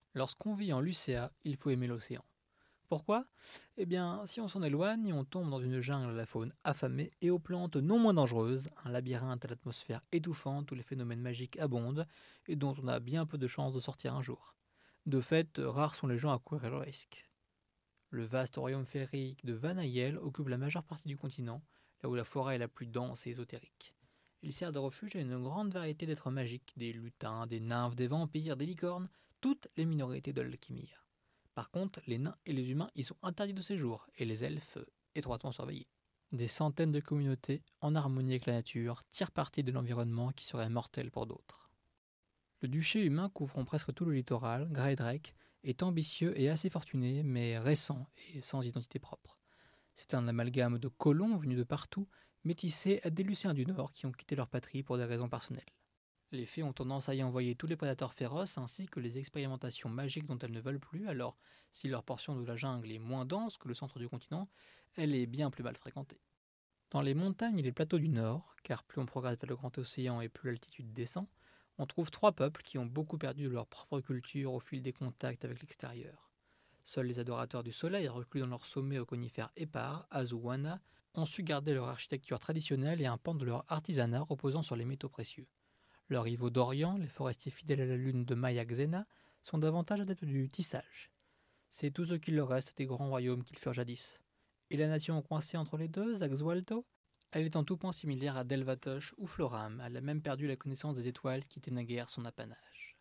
Lorsqu'on vit en Lucéa, il faut aimer l'océan. Pourquoi? Eh bien, si on s'en éloigne, on tombe dans une jungle à la faune affamée et aux plantes non moins dangereuses, un labyrinthe à l'atmosphère étouffante où les phénomènes magiques abondent et dont on a bien peu de chances de sortir un jour. De fait, rares sont les gens à courir le risque. Le vaste royaume féerique de Vanayel occupe la majeure partie du continent, là où la forêt est la plus dense et ésotérique. Il sert de refuge à une grande variété d'êtres magiques, des lutins, des nymphes, des vampires, des licornes, toutes les minorités de l'alchimie. Par contre, les nains et les humains y sont interdits de séjour, et les elfes étroitement surveillés. Des centaines de communautés, en harmonie avec la nature, tirent parti de l'environnement qui serait mortel pour d'autres. Le duché humain couvrant presque tout le littoral, Greydrake, est ambitieux et assez fortuné, mais récent et sans identité propre. C'est un amalgame de colons venus de partout, métissés à des Lucéens du Nord qui ont quitté leur patrie pour des raisons personnelles. Les fées ont tendance à y envoyer tous les prédateurs féroces ainsi que les expérimentations magiques dont elles ne veulent plus, alors si leur portion de la jungle est moins dense que le centre du continent, elle est bien plus mal fréquentée. Dans les montagnes et les plateaux du nord, car plus on progresse vers le grand océan et plus l'altitude descend, on trouve trois peuples qui ont beaucoup perdu de leur propre culture au fil des contacts avec l'extérieur. Seuls les adorateurs du soleil, reclus dans leur sommet aux conifères épars, Azuwana, ont su garder leur architecture traditionnelle et un pan de leur artisanat reposant sur les métaux précieux. Leurs rivaux d'Orient, les forestiers fidèles à la lune de Maya Xena, sont davantage adeptes du tissage. C'est tout ce qu'il leur reste des grands royaumes qu'ils furent jadis. Et la nation coincée entre les deux, Zaxwalto, elle est en tout point similaire à Delvatosh ou Floram, elle a même perdu la connaissance des étoiles qui étaient naguère son apanage.